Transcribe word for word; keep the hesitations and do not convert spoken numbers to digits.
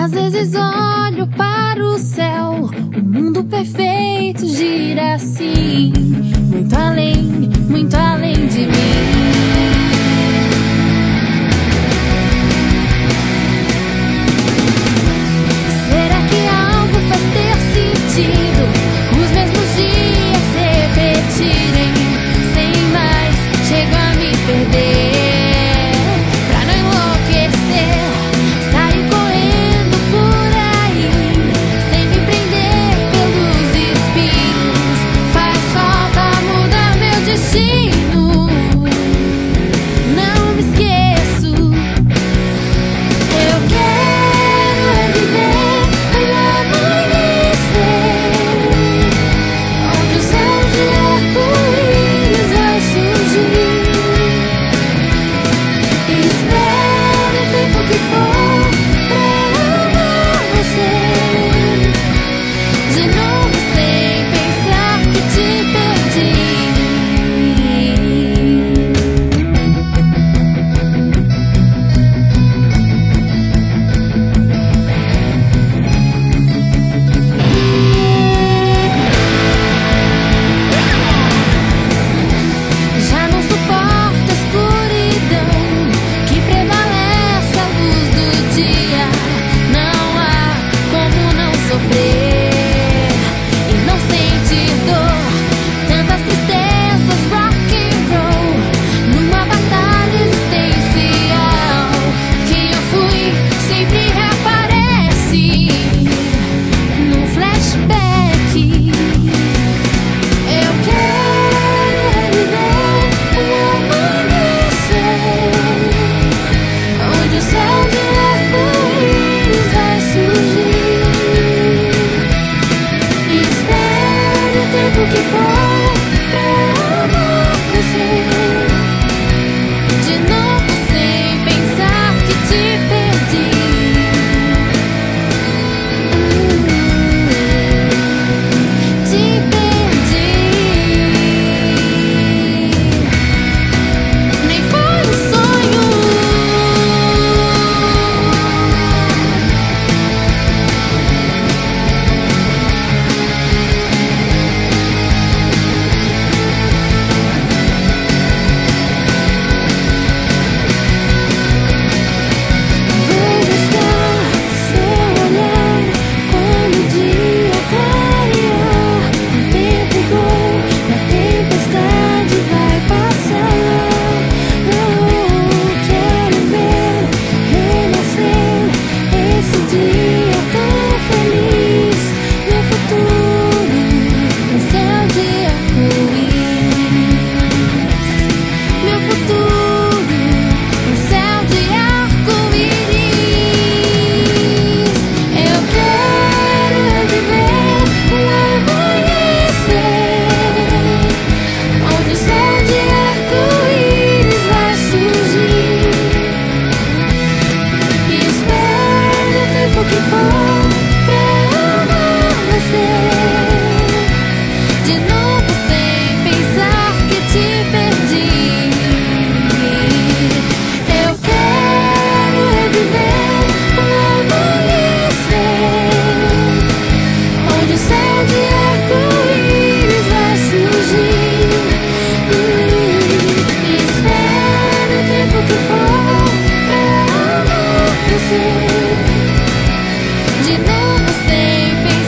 Às vezes olho para o céu, o mundo perfeito gira assim, muito além, muito além de mim. Será que algo faz ter sentido? Os mesmos dias se repetirem, sem mais, chego a me perder, pra não enlouquecer, sair correndo por aí, sem me prender pelos espinhos. Faz falta mudar meu destino, não me esqueço. Eu quero é viver o amanhecer, onde o céu de arco-íris vai surgir. Espere o tempo que for pra amar você, de novo sem pensar que te perdi. Já não suporto a escuridão que prevalece à luz do dia. Não há como não sofrer e não sentir dor. Tantas tristezas, rock and roll, numa batalha existencial. Quem eu fui sempre reaparece num flashback. Eu quero é viver o amanhecer, onde o céu de arco-íris vai surgir. Espere o tempo que for pra amar você, de novo sem pensar que te perdi. Te perdi. Nem foi um sonho. Vou buscar seu olhar quando o dia clarear. O tempo bom na tempestade vai passar. Eu quero ver renascer esse dia tão feliz. Meu futuro, um céu de arco-íris. Meu futuro, um céu de arco-íris. Eu quero é viver o amanhecer, onde o céu de arco-íris vai surgir. Espere o tempo que for pra amar você, de novo sem pensar que te perdi. Eu quero é viver o amanhecer, onde o céu de arco-íris vai surgir. Espere o tempo que for pra amar você, de novo sem pensar